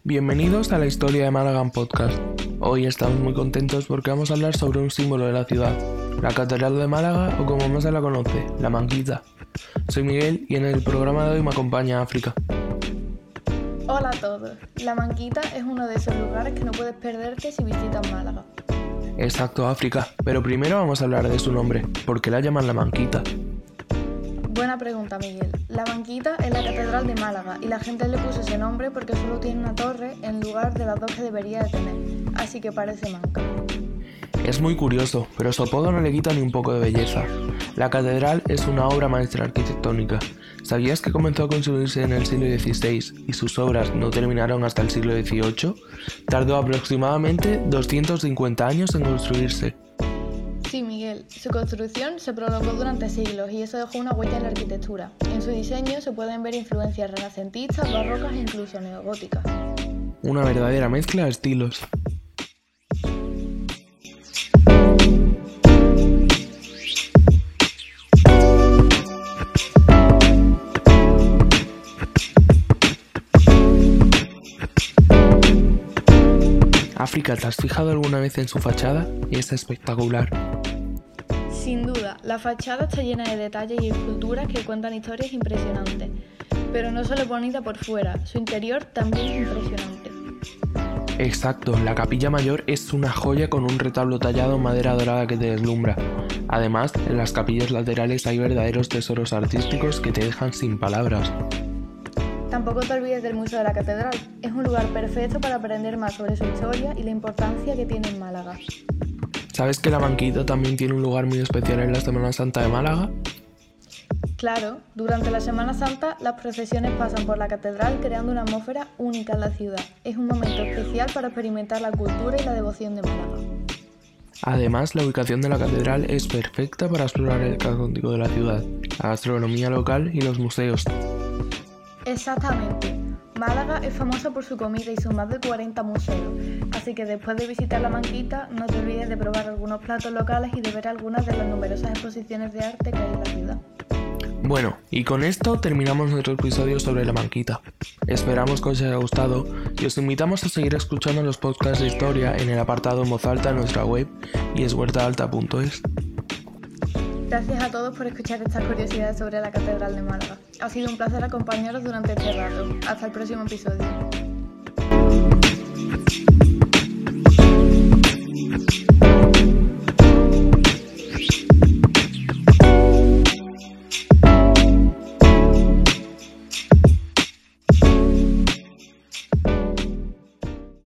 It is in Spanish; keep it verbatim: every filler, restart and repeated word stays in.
Bienvenidos a la historia de Málaga en podcast. Hoy estamos muy contentos porque vamos a hablar sobre un símbolo de la ciudad, la Catedral de Málaga o como más se la conoce, la Manquita. Soy Miguel y en el programa de hoy me acompaña África. Hola a todos. La Manquita es uno de esos lugares que no puedes perderte si visitas Málaga. Exacto, África, pero primero vamos a hablar de su nombre. ¿Por qué la llaman la Manquita? Buena pregunta, Miguel. La Manquita es la Catedral de Málaga y la gente le puso ese nombre porque solo tiene una torre en lugar de las dos que debería de tener, así que parece manca. Es muy curioso, pero su apodo no le quita ni un poco de belleza. La catedral es una obra maestra arquitectónica. ¿Sabías que comenzó a construirse en el siglo dieciséis y sus obras no terminaron hasta el siglo dieciocho? Tardó aproximadamente doscientos cincuenta años en construirse. Sí, Miguel. Su construcción se prolongó durante siglos y eso dejó una huella en la arquitectura. En su diseño se pueden ver influencias renacentistas, barrocas e incluso neogóticas. Una verdadera mezcla de estilos. África, ¿te has fijado alguna vez en su fachada? Es espectacular. Sin duda, la fachada está llena de detalles y esculturas que cuentan historias impresionantes. Pero no solo es bonita por fuera, su interior también es impresionante. Exacto, la capilla mayor es una joya con un retablo tallado en madera dorada que te deslumbra. Además, en las capillas laterales hay verdaderos tesoros artísticos que te dejan sin palabras. Tampoco te olvides del Museo de la Catedral. Es un lugar perfecto para aprender más sobre su historia y la importancia que tiene en Málaga. ¿Sabes que la Manquita también tiene un lugar muy especial en la Semana Santa de Málaga? Claro, durante la Semana Santa las procesiones pasan por la catedral creando una atmósfera única en la ciudad. Es un momento especial para experimentar la cultura y la devoción de Málaga. Además, la ubicación de la catedral es perfecta para explorar el casco antiguo de la ciudad, la gastronomía local y los museos. Exactamente. Málaga es famosa por su comida y sus más de cuarenta museos, así que después de visitar la Manquita no te olvides de probar algunos platos locales y de ver algunas de las numerosas exposiciones de arte que hay en la ciudad. Bueno, y con esto terminamos nuestro episodio sobre la Manquita. Esperamos que os haya gustado y os invitamos a seguir escuchando los podcasts de historia en el apartado en voz alta en nuestra web y es huerta alta punto es. Gracias a todos por escuchar estas curiosidades sobre la Catedral de Málaga. Ha sido un placer acompañaros durante este rato. Hasta el próximo episodio.